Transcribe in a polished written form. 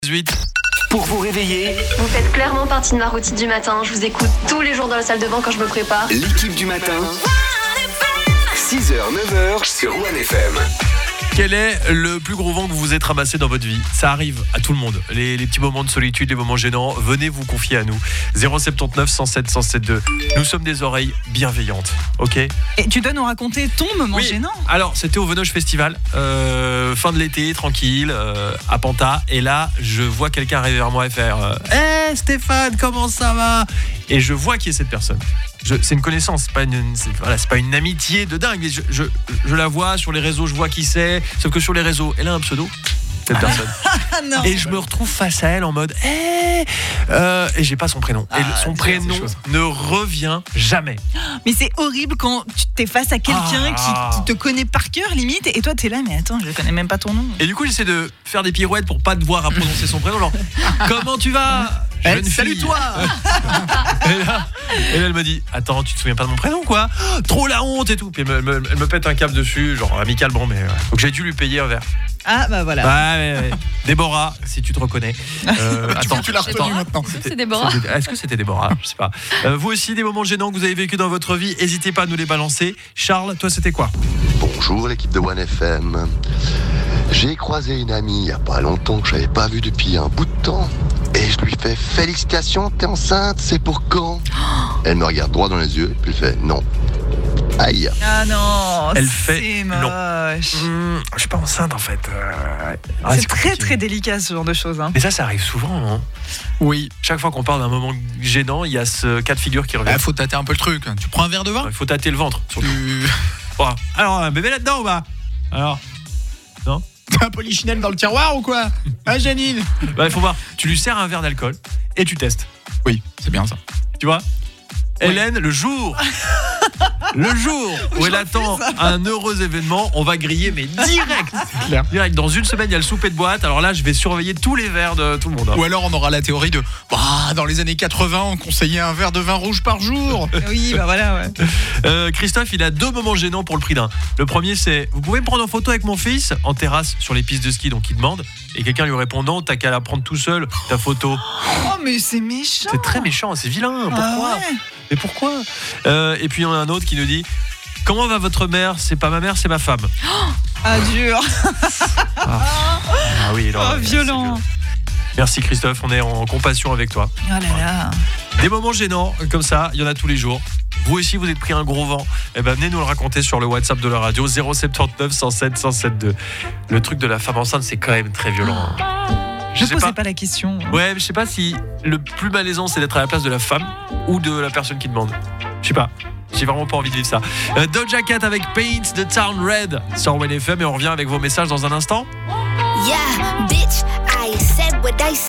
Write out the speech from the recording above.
18. Pour vous réveiller, Vous faites clairement partie de ma routine du matin. Je vous écoute tous les jours dans la salle de bain quand je me prépare. l'équipe du matin, 6h, 9h sur One FM. Quel est le plus gros vent que vous êtes ramassé dans votre vie ? Ça arrive à tout le monde. Les petits moments de solitude, les moments gênants, venez vous confier à nous. 079 107 107.2. Nous sommes des oreilles bienveillantes, ok ? Et tu dois nous raconter ton moment Oui. gênant. Alors, c'était au Venoge Festival, fin de l'été, tranquille, à Panta. Et là, je vois quelqu'un arriver vers moi et faire « Hey Stéphane, comment ça va ?» Et je vois qui est cette personne. C'est une connaissance, c'est pas une amitié de dingue. Mais je la vois sur les réseaux, je vois qui c'est. Sauf que sur les réseaux, elle a un pseudo, cette personne. Ah non. Et je me retrouve face à elle en mode hey et j'ai pas son prénom. Et son prénom ne revient jamais. Mais c'est horrible quand tu t'es face à quelqu'un qui te connaît par cœur limite et toi t'es là mais attends, je connais même pas ton nom. Et du coup, j'essaie de faire des pirouettes pour pas devoir à prononcer son prénom. Genre, comment tu vas ? Jeune Salut fille. toi. Et là, elle me dit attends, tu te souviens pas de mon prénom quoi ? Trop la honte et tout. Puis elle me pète un câble dessus, genre amical, bon mais ouais. Donc j'ai dû lui payer un verre. Ah bah voilà. Ouais. Déborah, si tu te reconnais. Attends, tu l'as retenu maintenant. C'est Déborah. Est-ce que c'était Déborah ? Je sais pas. Vous aussi, des moments gênants que vous avez vécu dans votre vie, n'hésitez pas à nous les balancer. Charles, toi c'était quoi ? Bonjour l'équipe de One FM. J'ai croisé une amie il n'y a pas longtemps que je n'avais pas vue depuis un bout de temps. Et je lui fais félicitations, t'es enceinte, c'est pour quand ? Elle me regarde droit dans les yeux, puis elle fait non. Aïe. Ah non. Elle fait c'est non. moche. Je suis pas enceinte en fait. C'est très très délicat ce genre de choses. Hein. Mais ça arrive souvent. Hein. Oui. Chaque fois qu'on parle d'un moment gênant, il y a ce cas de figure qui revient. Faut tâter un peu le truc. Tu prends un verre de vin ? Il faut tâter le ventre. Surtout. Voilà. Alors, un bébé là-dedans ou pas ? Alors non ? T'as un polichinelle dans le tiroir ou quoi ? Ah Janine ? Il faut voir. Tu lui sers un verre d'alcool et tu testes. Oui, c'est bien ça. Tu vois ? Hélène, le jour où elle attend un heureux événement, on va griller, mais direct. C'est clair. Direct. Dans une semaine, il y a le souper de boîte. Alors là, je vais surveiller tous les verres de tout le monde. Hein. Ou alors on aura la théorie de dans les années 80, on conseillait un verre de vin rouge par jour. Oui, bah voilà, ouais. Christophe, il a 2 moments gênants pour le prix d'un. Le premier, c'est vous pouvez me prendre en photo avec mon fils en terrasse sur les pistes de ski, donc il demande. Et quelqu'un lui répond non, t'as qu'à la prendre tout seul, ta photo. Oh mais c'est méchant. C'est très méchant, c'est vilain. Pourquoi ? Ah ouais. Mais pourquoi ? Et puis il y en a un autre qui nous dit comment va votre mère ? C'est pas ma mère, c'est ma femme. Ah dur. Ah oui, Oh, violent. Merci Christophe, on est en compassion avec toi. Oh là là. Des moments gênants comme ça, il y en a tous les jours. Vous aussi, vous êtes pris un gros vent. Venez nous le raconter sur le WhatsApp de la radio 079 107 107.2. Le truc de la femme enceinte, c'est quand même très violent. Je posais pas la question. Ouais, mais je sais pas si le plus malaisant, c'est d'être à la place de la femme ou de la personne qui demande. Je sais pas. J'ai vraiment pas envie de vivre ça. Doja Cat avec Paint the Town Red sur One FM et on revient avec vos messages dans un instant. Yeah, bitch, I said what I said.